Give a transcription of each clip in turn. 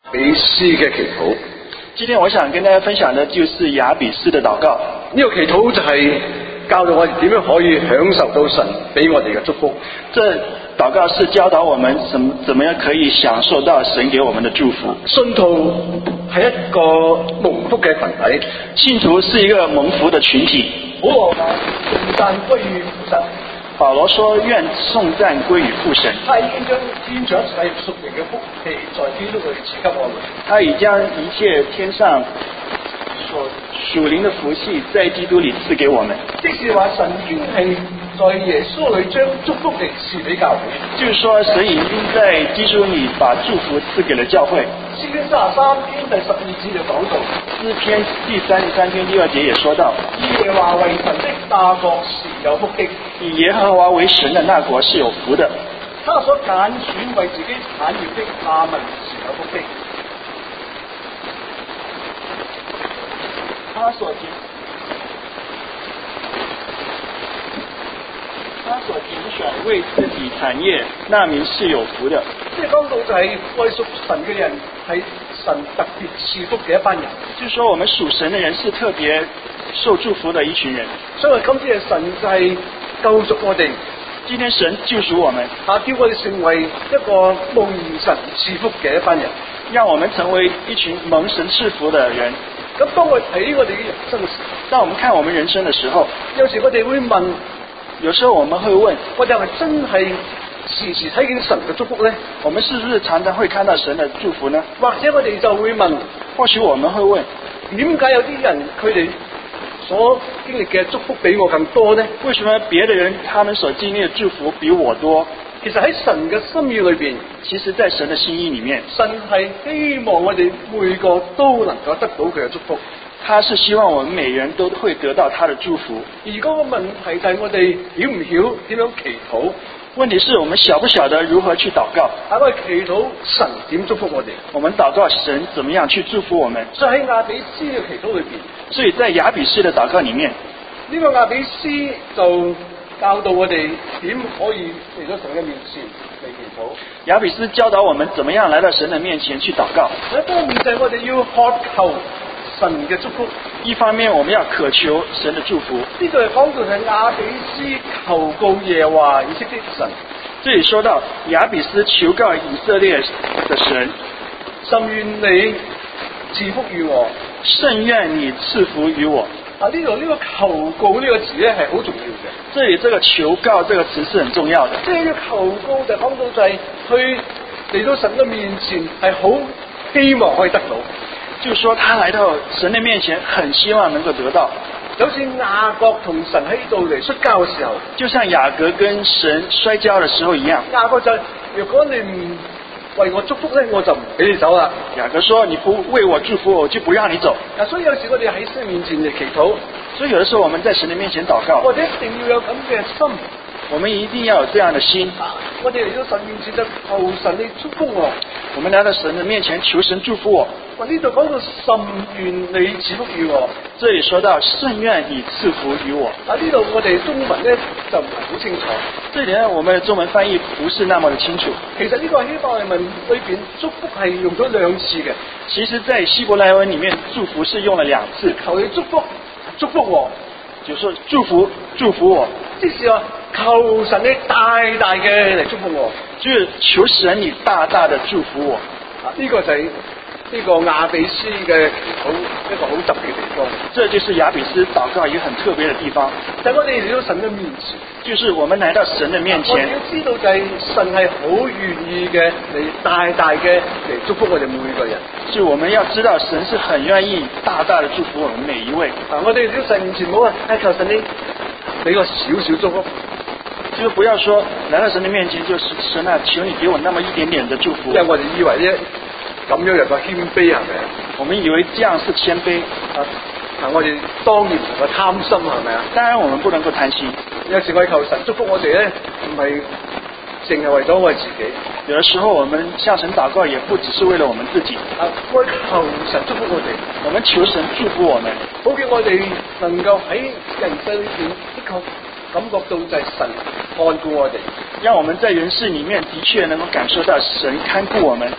比斯嘅祈禱。 今天我想跟大家分享的就是雅比斯的禱告。 呢個祈禱就係教導我哋點樣可以享受到神俾我哋嘅祝福。 這禱告是教導我們怎麼樣可以享受到神給我們的祝福。 信徒係一個蒙福嘅群體， 信徒是一個蒙福的群體。 保羅話頌讚歸於父神。 保羅說願頌讚歸於父神。 他已經將天上一切屬靈嘅福氣在基督裏賜給我們。 他已將一切天上所屬靈的福氣在基督裏賜給我們。 即是話神已經係在耶穌裏將祝福嚟賜俾教會。 就是說神已經在基督裏把祝福賜給了教會。 詩篇33篇第12節就講到， 詩篇第33篇第2節也說到， 以耶和華為神的大國是有福的。 以耶和華為神的那國是有福的。 他所揀選為自己產業的那民是有福的。 他所揀選為自己產業那民是有福的。 即係講到就係愛屬神嘅人係神特別賜福嘅一班人。 就是說我們屬神的人是特別受祝福的一群人。 所以今天嘅神就係救贖我哋。 今天神救贖我們， 叫我哋成為一個蒙神賜福嘅一班人， 讓我們成為一群蒙神賜福的人。 咁當我睇我哋嘅人生嘅時候， 當我們看我們人生的時候， 有時我哋會問， 有時候我們會問， 我哋係咪真係時時睇見神嘅祝福呢？ 我們是不是常常會看到神的祝福呢？ 或者我哋就會問， 或許我們會問， 點解有啲人佢哋所經歷嘅祝福比我更多呢？ 為什麼別的人他們所經歷的祝福比我多？ 其實喺神嘅心意裏邊， 其實在神的心意裏面， 神係希望我哋每個都能夠得到佢嘅祝福。 他是希望我們每人都會得到他的祝福。 而嗰個問題就係我哋曉唔曉點樣祈禱？ 問題是我們曉不曉得如何去禱告？ 我哋祈禱神點祝福我哋？ 我們禱告神怎麼樣去祝福我們？ 所以喺雅比斯嘅祈禱裏邊， 所以在雅比斯的禱告裏面， 呢個雅比斯就教導我哋點可以嚟到神嘅面前嚟祈禱。 雅比斯教導我們怎麼樣來到神的面前去禱告。 一方面就係我哋要渴求神嘅祝福， 一方面我們要渴求神的祝福。 呢度係講到係雅比斯求告耶和華以色列神。 這裡說到雅比斯求告以色列的神， 甚願你賜福於我， 甚願你賜福於我。 呢度呢個求告呢個詞咧係好重要嘅。 這裡這個求告這個詞是很重要的。 即係要求告就講到就係去嚟到神嘅面前係好希望可以得到。 就是說他來到神的面前很希望能夠得到， 就好似雅各同神喺度嚟摔跤嘅時候， 就像雅各跟神摔跤的時候一樣。 雅各就如果你唔為我祝福咧，我就唔俾你走啦。 雅各說你不為我祝福，我就不讓你走。 所以有時我哋喺神面前嚟祈禱， 所以有的時候我們在神的面前禱告， 我哋一定要有咁嘅心。 我們一定要有這樣的心。 我哋嚟到神面前就求神你祝福我。 我們來到神的面前求神祝福我。 呢度講到甚願你賜福於我， 這裡說到甚願你賜福於我。 呢度我哋中文咧就唔係好清楚。 這裡呢，我們的中文翻譯不是那麼的清楚。 其實呢個希伯來文裏邊祝福係用咗2次嘅。 其實，在希伯來文裡面，祝福是用了2次。 求你祝福，祝福我， 就是說祝福，祝福我。 即是話求神你大大嘅嚟祝福我， 就是求神你大大的祝福我。 呢個就係呢個雅比斯嘅一個好特別嘅地方。 這就是雅比斯禱告一個很特別的地方。 就係我哋嚟到神嘅面前， 就是我們來到神的面前。 我哋要知道就係神係好願意嘅嚟大大嘅嚟祝福我哋每個人。 所以我們要知道神是很願意大大的祝福我們每一位。 我哋嚟到神面前冇求神你俾個少少祝福。 就不要說來到神的面前，就是神啊，求你給我那麼一點點的祝福。 因為我哋以為咧咁樣有個謙卑係咪啊？ 我們以為這樣是謙卑。 我哋當然唔能夠貪心係咪啊？ 當然我們不能夠貪心。 有時我哋求神祝福我哋咧，唔係淨係為咗我哋自己。 有的時候我們向神禱告，也不只是為了我們自己。 我求神祝福我哋， 我們求神祝福我們， 好叫我哋能夠喺人世裏邊的確感覺到就係神看顧我哋， 讓我們在人世裡面的確能夠感受到神看顧我們。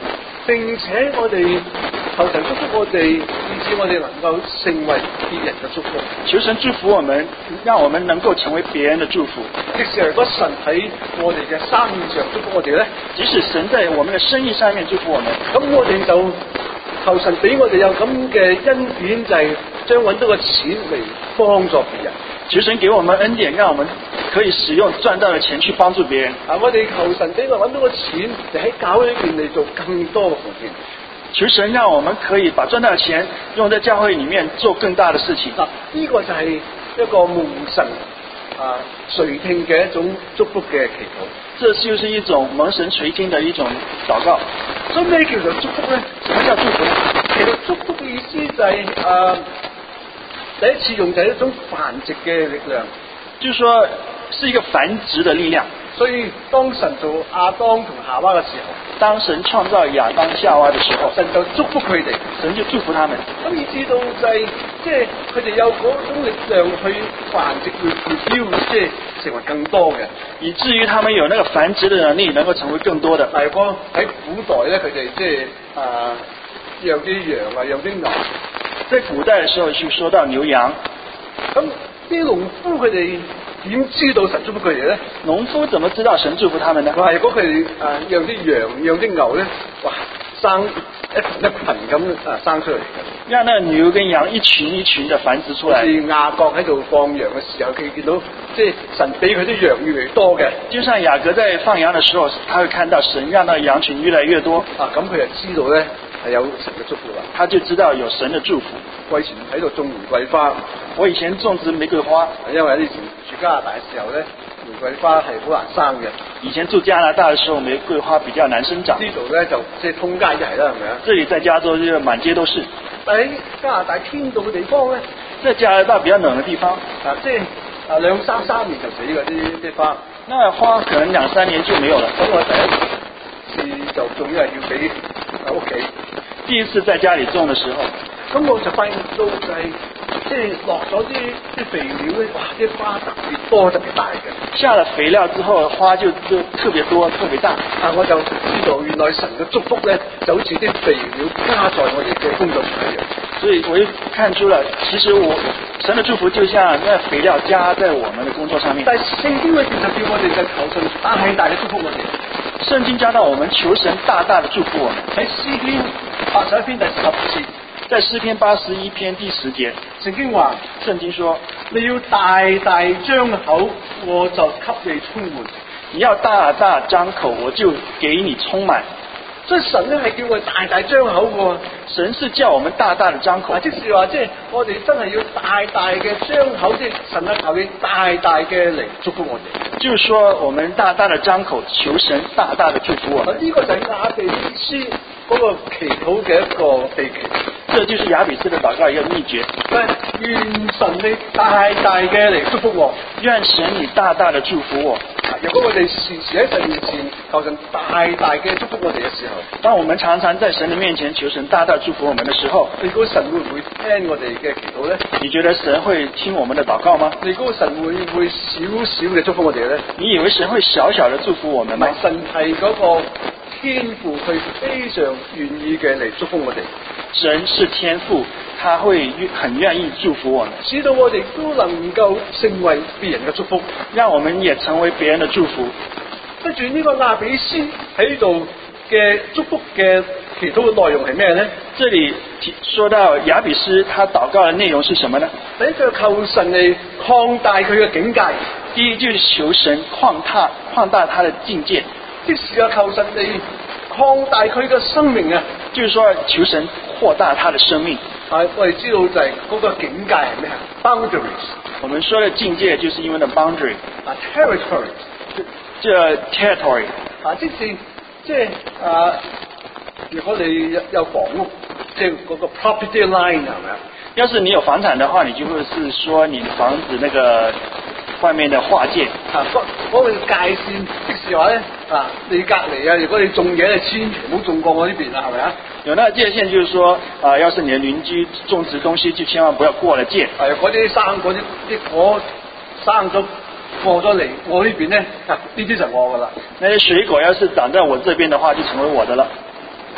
並且我哋求神祝福我哋，以致我哋能夠成為別人嘅祝福。 求神祝福我們，讓我們能夠成為別人的祝福。 即使如果神喺我哋嘅生意上祝福我哋咧， 即使神在我們的生意上面祝福我們， 咁我哋就求神俾我哋有咁嘅恩典，就係將揾到個錢嚟幫助別人。 求神給我們恩典，讓我們可以使用賺到的錢去幫助別人。 我哋求神俾我揾到個錢嚟喺教會裏邊嚟做更多嘅奉獻。 求神讓我們可以把賺到的錢用在教會裏面做更大的事情。 呢個就係一個蒙神垂聽嘅一種祝福嘅祈禱。 這就是一種蒙神垂聽的一種禱告。 所以咩叫做祝福咧？ 什麼叫祝福？ 其實祝福嘅意思就係第一次用就係一種繁殖嘅力量， 就是說是一個繁殖的力量。 所以當神做亞當同夏娃嘅時候， 當神創造亞當夏娃的時候， 神就祝福佢哋， 神就祝福他們。 咁以至到就係即係佢哋有嗰種力量去繁殖去標，即係成為更多嘅， 以至於他們有那個繁殖的能力，能夠成為更多的。 例如喺古代咧，佢哋即係養啲羊啊，養啲牛。 在古代嘅時候，去說到牛羊， 咁啲農夫佢哋點知道神祝福佢哋咧？ 農夫怎麼知道神祝福他們呢？ 如果佢哋養啲羊、養啲牛咧，哇，生一群咁生出嚟嘅。 讓那牛跟羊一群一群的繁殖出來。 好似雅各喺度放羊嘅時候，佢見到即係神俾佢啲羊越嚟越多嘅。 就像雅各在放羊嘅時候，他會看到神讓那羊群越來越多。 咁佢就知道咧係有神嘅祝福啦。 他就知道有神嘅祝福。 我以前喺度種玫瑰花， 我以前種植玫瑰花， 因為以前住加拿大嘅時候咧，玫瑰花係好難生嘅。 以前住加拿大嘅時候，玫瑰花比較難生長。 呢度咧就即係通街一係啦，係咪啊？ 這裡在加州就滿街都是。 但喺加拿大天凍嘅地方咧， 在加拿大比較冷嘅地方， 即係2-3年就死嘅啲花。 那花可能2-3年就沒有了。 咁我第一次就種因為要俾喺屋企。 第一次在家裡種嘅時候， 咁我就發現到就係即係落咗啲肥料咧，哇！啲花特別多特別大嘅。 下了肥料之後，花就特別多特別大。 我就知道原來神嘅祝福咧，就好似啲肥料加在我哋嘅工作上一樣。 所以我就看出了，其實神的祝福就像那肥料加在我們的工作上面。 但係聖經裏邊就叫我哋嘅求神大大嘅祝福我哋。 聖經教導我們求神大大的祝福我們。 喺詩篇81篇第10節， 在詩篇81篇第10節， 聖經話： 聖經說， 你要大大張口，我就給你充滿。 你要大大張口，我就給你充滿。 所以神咧係叫我哋大大張口嘅。 神是叫我們大大的張口， 即是話即係我哋真係要大大嘅張口，即係神啊求你大大嘅嚟祝福我哋。 就是說我們大大的張口，求神大大的祝福我們。 呢個就係雅比斯嗰個祈禱嘅一個秘訣。 這就是雅比斯的禱告一個秘訣。 願神你大大嘅嚟祝福我， 願神你大大的祝福我。 如果我哋時時喺神面前求神大大嘅祝福我哋嘅時候， 當我們常常在神的面前求神大大祝福我們的時候， 你估神會唔會聽我哋嘅祈禱咧？ 你覺得神會聽我們的禱告嗎？ 你估神會唔會少少嘅祝福我哋咧？ 你以為神會小小的祝福我們嗎？ 神係嗰個天父，佢非常願意嘅嚟祝福我哋。 神是天父，他會很願意祝福我們， 使到我哋都能夠成為別人嘅祝福， 讓我們也成為別人的祝福。 跟住呢個雅比斯喺度嘅祝福嘅祈禱嘅內容係咩咧？ 這裡說到雅比斯，他禱告嘅內容是什麼呢？ 第一個求神嚟擴大佢嘅境界， 第一就是求神擴大他的境界， 即是啊求神嚟擴大佢嘅生命啊， 就是說求神擴大他的生命。 我哋知道就係嗰個境界係咩啊 ？Boundaries。 我們說的境界就是英文的 boundary。 territory。 這 territory。 即係如果你有房屋，即係嗰個 property line 係咪啊？ 要是你有房產的話，你就會是說你房子那個外面的劃界。 嗰個界線，即是話咧你隔離如果你種嘢，你千祈唔好種過我呢邊啦，係咪啊？ 有那個界線，就是說要是你的鄰居種植東西，就千萬不要過了界。 嗰啲果生咗過咗嚟我呢邊咧，呢啲就我噶啦。 那些水果要是長在我這邊的話，就成為我的了。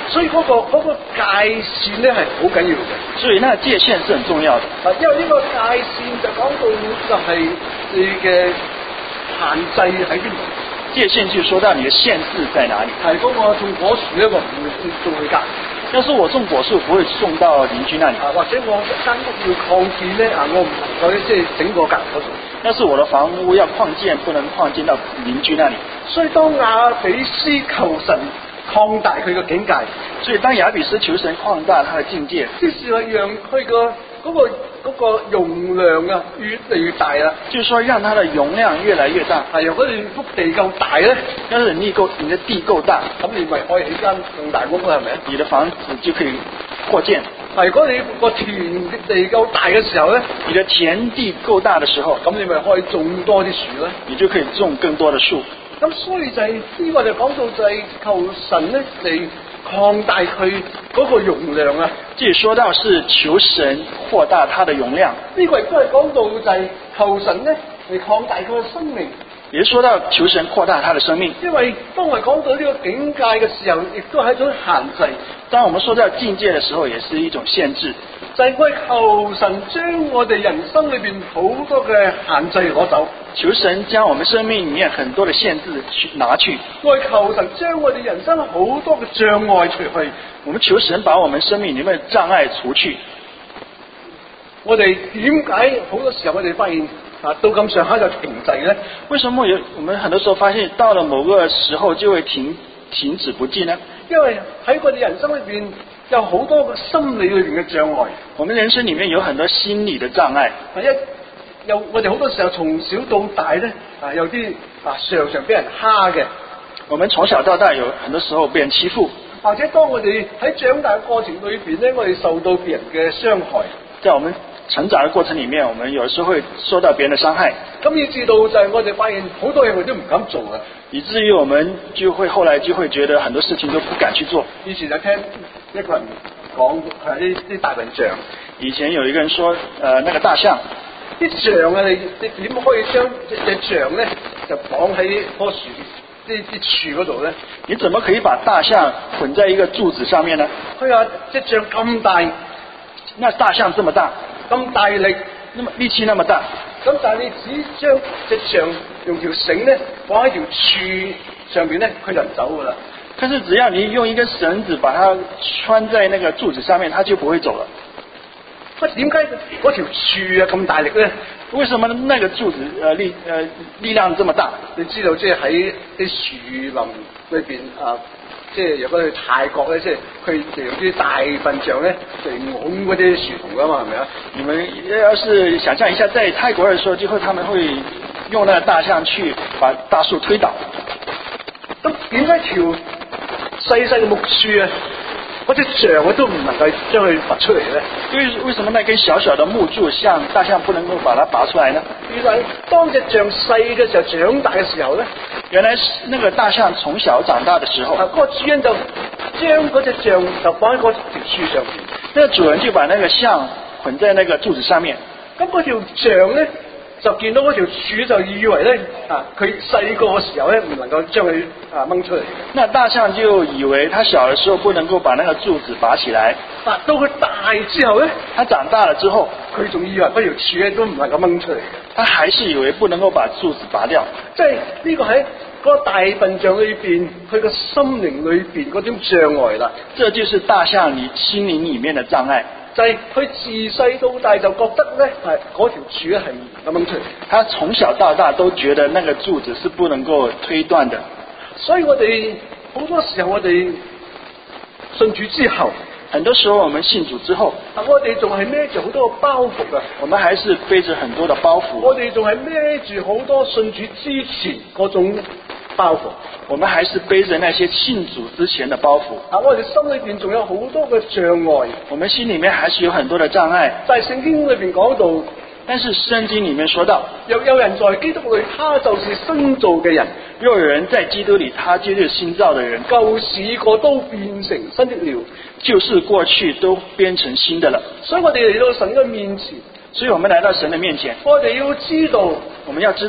所以嗰個界線咧係好緊要嘅。 所以那界限是很重要的。 因為呢個界線就講到就係你嘅限制喺邊度。 界限就說到你的限制在哪裡。 係嗰個種果樹咧，我唔會種去隔。 要是我種果樹，不會種到鄰居那裡。 或者我間屋要擴建咧，我唔能夠即係整個隔嗰度。 要是我的房屋要擴建，不能擴建到鄰居那裡。 所以當亞比斯求神擴大佢嘅境界， 所以當亞比斯求神擴大他的境界， 即是話讓佢嗰個容量啊越嚟越大啦。 就是說讓它的容量越來越大。 係，如果你幅地夠大咧， 要是你的地夠大， 咁你咪可以起間更大屋啦，係咪？ 你的房子就可以擴建。 係，如果你個田地夠大嘅時候咧， 你的田地夠大的時候， 咁你咪可以種多啲樹啦， 你就可以種更多的樹。 咁所以就係呢個就講到就係求神咧嚟擴大佢嗰個容量啊。 這裡說到是求神擴大它的容量。 呢個亦都係講到就係求神咧嚟擴大佢嘅生命。 也說到求神擴大他的生命。 因為當我哋講到呢個境界嘅時候，亦都係一種限制。 當我們說到境界的時候，也是一種限制。 就係我哋求神將我哋人生裏邊好多嘅限制攞走。 求神將我們生命裡面很多的限制拿去。 我哋求神將我哋人生好多嘅障礙除去。 我們求神把我們生命裡面的障礙除去。 我哋點解好多時候我哋發現到咁上下就停滯呢？ 為什麼我們很多時候發現到了某個時候就會停止不進呢？ 因為喺我哋人生裏邊有好多個心理裏邊嘅障礙。 我們人生裡面有很多心理的障礙。 我哋好多時候從小到大咧，有啲常常俾人蝦嘅。 我們從小到大有很多時候被人欺負。 或者當我哋喺長大嘅過程裏邊咧，我哋受到別人嘅傷害。 在我們成長的過程裡面，我們有時候會受到別人的傷害。 咁以至到就係我哋發現好多嘢我都唔敢做啦。 以至於我們後來就會覺得很多事情都不敢去做。 以前就聽一個人講啲大笨象。 以前有一個人說，那個大象。 啲象啊，你點可以將隻象咧就綁喺棵樹啲柱嗰度咧？ 你怎麼可以把大象捆在一個柱子上面呢？ 佢話隻象咁大， 那大象這麼大， 咁大力， 力氣那麼大， 咁但係你只將隻象用條繩咧綁喺條柱上邊咧，佢就唔走噶啦。 但是只要你用一根繩子把它穿在那個柱子上面，它就不會走了。 點解嗰條柱咁大力咧？ 為什麼那個柱子力量這麼大？ 你知道即係喺啲樹林裏邊即係如果去泰國咧，即係佢哋用啲大笨象咧嚟拱嗰啲樹叢噶嘛，係咪啊？ 你們要是想象一下，在泰國的時候，就會他們會用那個大象去把大樹推倒。 咁點解條細細嘅木樹啊，嗰隻象我都唔能夠將佢拔出嚟咧？ 為什麼那根小小的木柱像大象不能夠把它拔出來呢？ 原來當隻象細嘅時候，長大嘅時候咧， 原來那個大象從小長大的時候， 嗰個主人就將嗰隻象就放喺嗰條樹上邊， 那個主人就把那個象捆在那個柱子上面。 咁嗰條象咧就見到嗰條柱就以為咧佢細個嘅時候咧唔能夠將佢掹出嚟。 那大象就以為他小的時候不能夠把那個柱子拔起來。 到佢大之後咧， 他長大了之後， 佢仲以為嗰條柱咧都唔能夠掹出嚟嘅。 他還是以為不能夠把柱子拔掉。 即係呢個喺嗰個大笨象裏邊，佢個心靈裏邊嗰種障礙啦。 這就是大象你心靈裡面的障礙。 就係佢自細到大就覺得咧嗰條柱咧係唔能掹出嚟。 他從小到大都覺得那個柱子是不能夠推斷的。 所以我哋好多時候我哋信主之後， 很多時候我們信主之後， 我哋仲係孭住好多個包袱啊！ 我們還是背着很多的包袱。 我哋仲係孭住好多信主之前嗰種包袱。 我們還是背着那些信主之前的包袱。 我哋心裏邊仲有好多嘅障礙。 我們心裡面還是有很多的障礙。 在聖經裏邊講到， 但是聖經裡面說到， 若有人在基督裏，他就是新造嘅人； 若有人在基督裏，他就是新造的人。 舊事過都變成新的了， 就是過去都變成新的了。 所以我哋嚟到神嘅面前， 所以我們來到神的面前， 我哋要知道， 我們要知道，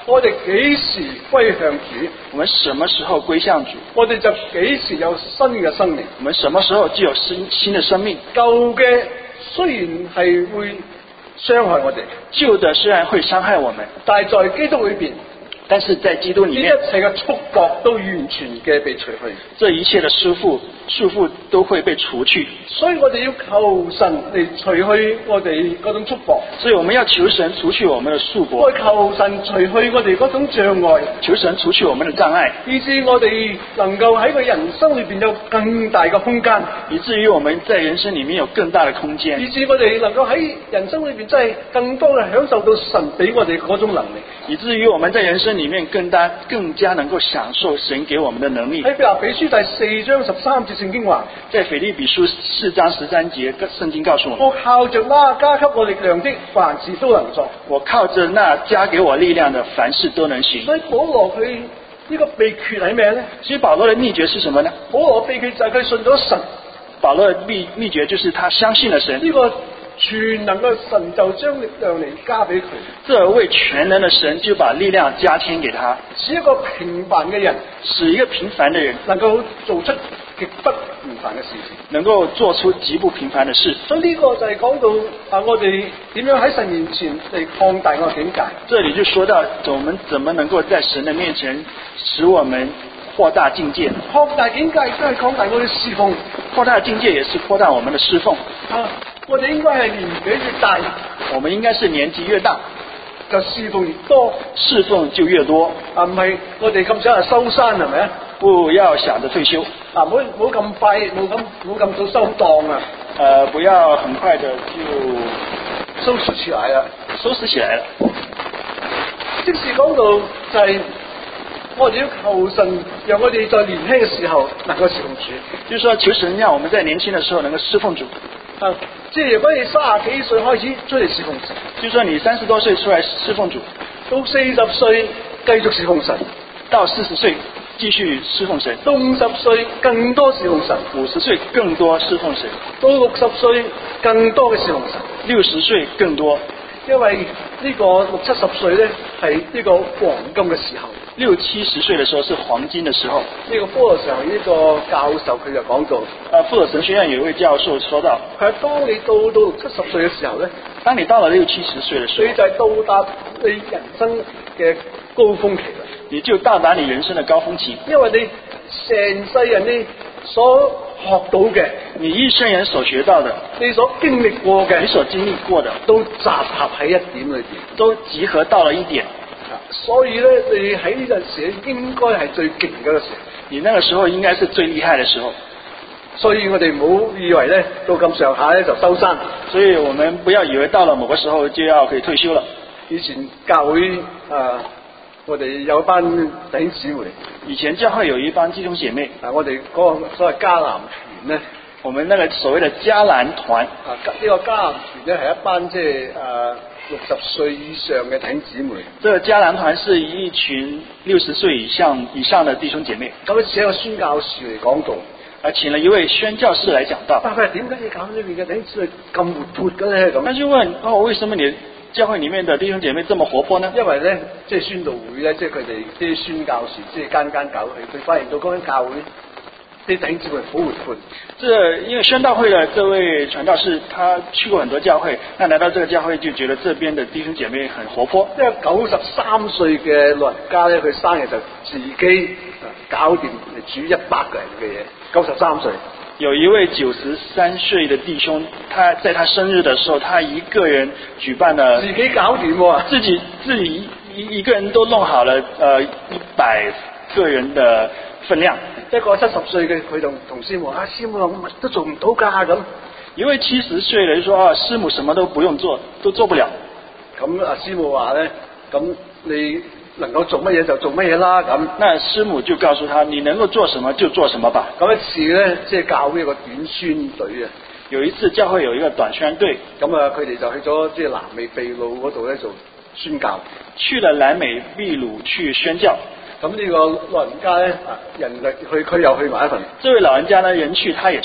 我哋幾時歸向主， 我們什麼時候歸向主， 我哋就幾時有新嘅生命。 我們什麼時候就有新的生命。 舊嘅雖然係會傷害我哋， 舊的雖然會傷害我們， 但係在基督裏邊， 但是在基督裏呢面， 一切嘅束縛都完全嘅被除去。 這一切的束縛都會被除去。 所以我哋要求神嚟除去我哋嗰種束縛， 所以我們要求神除去我們的束縛， 我求神除去我哋嗰種障礙， 求神除去我們的障礙， 以致我哋能夠喺個人生裏邊有更大嘅空間， 以至於我們在人生裏面有更大的空間， 以致我哋能夠喺人生裏邊真係更多嘅享受到神俾我哋嗰種能力。 以至於我們在人生裏面更加能夠享受神給我們的能力。 喺腓立比書第4章13節聖經話， 在腓立比書4章13節聖經告訴我們， 我靠着那加給我力量的，凡事都能做。 我靠着那加給我力量的，凡事都能行。 所以保羅佢呢個秘訣係咩呢？ 所以保羅的秘訣是什麼呢？ 保羅秘訣就係佢信咗神。 保羅的秘訣就是他相信了神。 呢個全能嘅神就將力量嚟加俾佢。 這位全能的神就把力量加添給他， 使一個平凡嘅人， 使一個平凡的人能夠做出極不平凡嘅事情， 能夠做出極不平凡的事。 所以呢個就係講到我哋點樣喺神面前嚟擴大我嘅境界。 這裏就說到我們怎麼能夠在神的面前使我們擴大境界。 擴大境界都係擴大我哋侍奉， 擴大境界也是擴大我們的侍奉。 我哋應該係年紀越大， 我們應該是年紀越大， 就侍奉越多， 侍奉就越多。 唔係我哋咁想收山係咪啊？ 不要想着退休。 唔好咁快，冇咁早收檔啊！ 不要很快的就收拾起來了。即是講到就係我哋要求神，讓我哋在年輕嘅時候能夠侍奉主。 就是說求神讓我們在年輕的時候能夠侍奉主。 即係如果你30幾歲開始出嚟侍奉神， 就是說你30多歲出來侍奉主， 到40歲繼續侍奉神， 到40歲繼續侍奉神， 到50歲更多侍奉神 ，50歲更多侍奉神， 到60歲更多嘅侍奉神 ，60歲更多。 因為呢個60、70歲咧係呢個黃金嘅時候 ，60、70歲嘅時候是黃金嘅時候。 呢個科羅神呢個教授佢就講到， 富爾神學院有一位教授說到， 佢話當你到60、70歲嘅時候咧， 當你到了60、70歲嘅時候， 你就係到達你人生嘅高峰期啦。 你就到達你人生嘅高峰期， 因為你成世人你所學到嘅， 你一生人所學到的， 你所經歷過嘅， 你所經歷過的， 都集合喺一點裏邊， 都集合到了一點。 所以咧，你喺呢陣時應該係最勁嗰個時候。 你那個時候應該是最厲害的時候。 所以我哋唔好以為咧到咁上下咧就收山。 所以我們不要以為到了某個時候就要可以退休了。 以前教會我哋有一班弟兄姊妹。以前教會有一班弟兄姐妹。我哋嗰個所謂迦南團咧， 我們那個所謂的迦南團。 呢個迦南團咧係一班即係60歲以上嘅弟兄姊妹。 這個迦南團是一群60歲以上的弟兄姐妹。 咁請個宣教士嚟講道， 請了一位宣教士來講道。 佢話點解你教會裏邊嘅弟兄姊妹咁活潑嘅咧？咁， 他就問為什麼你教會裡面的弟兄姐妹這麼活潑呢？ 因為咧，即係宣道會咧，即係佢哋啲宣教士，即係間教會，佢發現到嗰間教會啲弟兄姊妹好活潑。 因為宣道會的這位傳道士，他去過很多教會，那來到這個教會就覺得這邊的弟兄姐妹很活潑。 因為93歲嘅老人家咧，佢生日就自己搞掂煮100個人嘅嘢。93歲。 有一位93歲的弟兄，他在他生日的時候，他一個人舉辦了， 自己搞掂喎， 自己一個人都弄好了100個人的分量。 一個70歲嘅佢同師母師母我乜都做唔到㗎咁。 一位70歲的就說師母什麼都不用做，都做不了。 咁師母話咧，咁你能夠做乜嘢就做乜嘢啦咁。 那師母就告訴他，你能夠做什麼就做什麼吧。 咁一次咧，即係教會有個短宣隊啊。 有一次教會有一個短宣隊， 咁佢哋就去咗即係南美秘魯嗰度咧做宣教。 去了南美秘魯去宣教。 咁呢個老人家咧，人就去，佢又去埋一份。 這位老人家呢，人去他也去。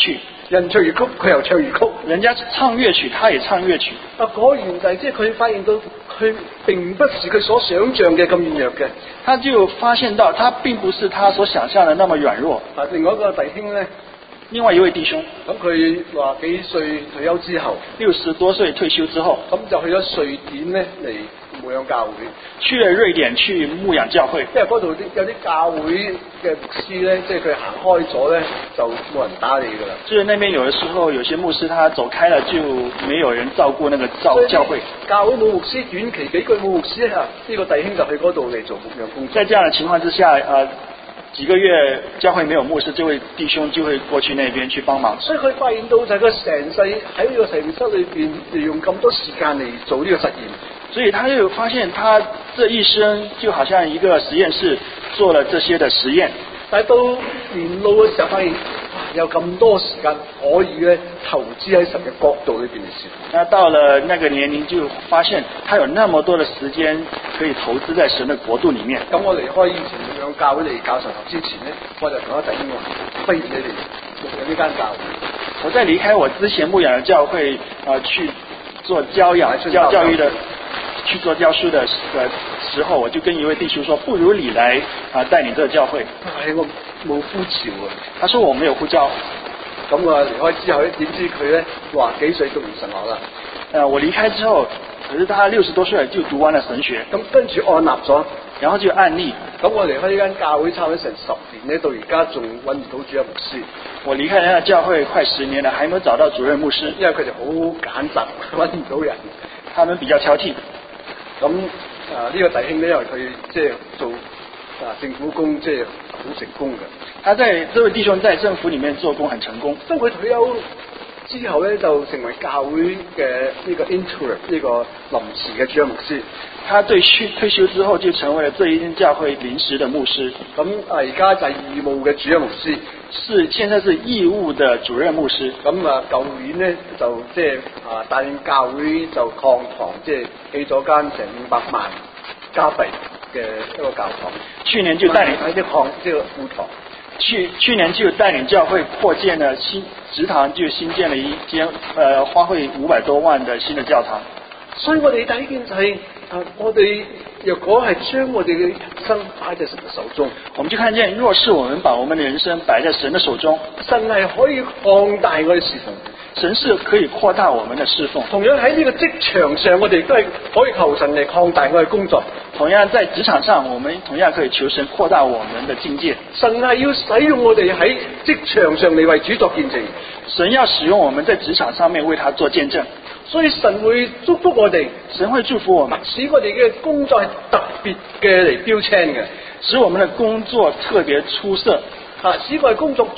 人唱粵曲，佢又唱粵曲。 人家唱樂曲，他也唱樂曲。 果然就係即係佢發現到佢並不是佢所想像嘅咁軟弱嘅。 他就發現到他並不是他所想象的那麼軟弱。 另外一個弟兄咧， 另外一位弟兄， 咁佢話幾歲退休之後 60多歲退休之後， 咁就去咗瑞典咧嚟牧養教會。 去了瑞典去牧養教會， 因為嗰度有啲教會嘅牧師咧，即係佢行開咗咧，就冇人打理㗎啦。 就是那邊有的時候有些牧師他走開了，就沒有人照顧那個教會。 教會冇牧師，短期幾個月冇牧師啊，呢個弟兄就去嗰度嚟做牧養工作。 在這樣的情況之下，幾個月教會沒有牧師，這位弟兄就會過去那邊去幫忙。 所以佢發現到就係佢成世喺呢個實驗室裏邊利用咁多時間嚟做呢個實驗， 所以他就發現他這一生就好像一個實驗室做了這些的實驗。 但係到年老嘅時候發現，有咁多時間可以咧投資喺神嘅國度裏邊嚟事。 那到了那個年齡就發現他有那麼多的時間可以投資在神的國度裡面。 咁我離開以前牧養教會嚟教神學之前咧，我就同一弟兄話：不如你嚟牧養呢間教會。 我在離開我之前牧養的教會，去做教養教育的，去做教書的時候，我就跟一位弟兄說：不如你來帶領這個教會。 我冇呼召啊。 他說我沒有呼召。 咁我離開之後咧，點知佢咧話幾歲讀完神學啦？ 我離開之後，可是他60多歲就讀完了神學。 咁跟住按立咗， 然後就按立。 咁我離開呢間教會差唔多成10年咧，到而家仲揾唔到主任牧師。 我離開那個教會快10年了，還沒有找到主任牧師。 因為佢哋好揀擇，揾唔到人。 他們比較挑剔。 咁呢個弟兄咧，因為佢即係做政府工，即係好成功嘅。 這位弟兄在政府裡面做工很成功。 當佢退休之後咧，就成為教會嘅呢個 interim 呢個臨時嘅主任牧師。 他退休之後就成為了這一間教會臨時的牧師。 咁而家就係義務嘅主任牧師。 現在是義務的主任牧師。 咁舊年咧就即係帶領教會就擴堂，即係起咗間成500萬加幣嘅一個教堂。 去年就帶領喺啲擴即係副堂。 去年就帶領教會擴建了職堂，就新建了一間花費500多萬的新的教堂。 所以我哋第一件就係我哋若果係將我哋嘅人生擺在神嘅手中， 我們就看見，若是我們把我們的人生擺在神的手中， 神係可以擴大我哋侍奉。 神是可以擴大我們的侍奉。 同樣喺呢個職場上，我哋都係可以求神嚟擴大我哋工作。 同樣在職場上，我們同樣可以求神擴大我們的境界。 神係要使用我哋喺職場上嚟為主作見證。 神要使用我們在職場上面為他做見證。 所以神會祝福我哋， 神會祝福我們， 使我哋嘅工作係特別嘅嚟標青嘅， 使我們的工作特別出色， 使我哋工作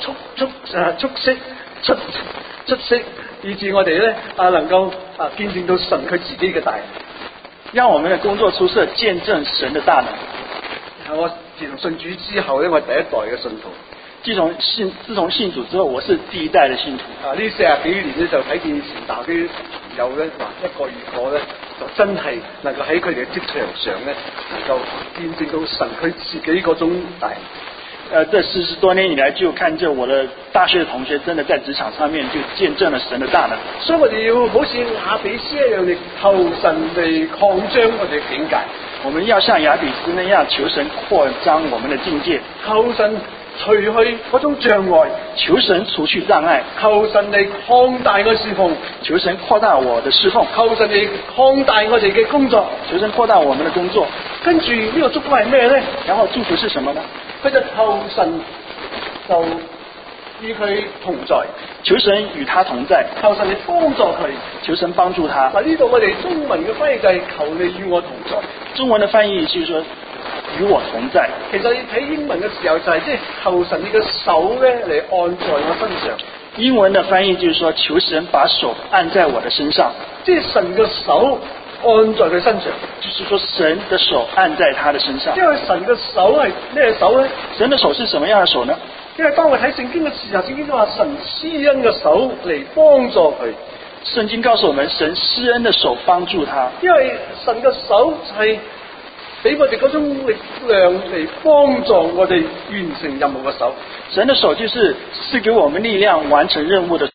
出色，以致我哋咧能夠見證到神佢自己嘅大能， 讓我們的工作出色，見證神的大能。 我自從信主之後咧，我係第一代嘅信徒。 自從信主之後，我是第一代的信徒。 呢40幾年咧就睇電視，但係啲朋友咧話一個二個咧就真係能夠喺佢哋嘅職場上咧能夠見證到神佢自己嗰種大能。 這40多年以來，就看着我的大學的同學，真的在職場上面就見證了神的大能。 所以我哋要好似雅比斯一樣嚟求神嚟擴張我哋嘅境界。 我們要像雅比斯那樣求神擴張我們的境界， 求神除去嗰種障礙， 求神除去障礙， 求神嚟擴大我侍奉， 求神擴大我的侍奉， 求神嚟擴大我哋嘅工作， 求神擴大我們的工作。 跟住呢個祝福係咩咧？ 然後祝福是什麼呢？ 佢就求神就與佢同在， 求神與他同在， 求神嚟幫助佢， 求神幫助他。 嗱，呢度我哋中文嘅翻譯就係求你與我同在。 中文嘅翻譯就是說與我同在。 其實你睇英文嘅時候就係即係求神你嘅手咧嚟按在我身上。 英文嘅翻譯就是說求神把手按在我的身上， 即係神嘅手按在佢身上， 就是說神的手按在他的身上。 因為神嘅手係咩手咧？ 神的手是什麼樣的手呢？ 因為當我睇聖經嘅時候，聖經都話神施恩嘅手嚟幫助佢。 聖經告訴我們，神施恩的手幫助他。 因為神嘅手係俾我哋嗰種力量嚟幫助我哋完成任務嘅手。 神的手就是賜給我們力量完成任務的手。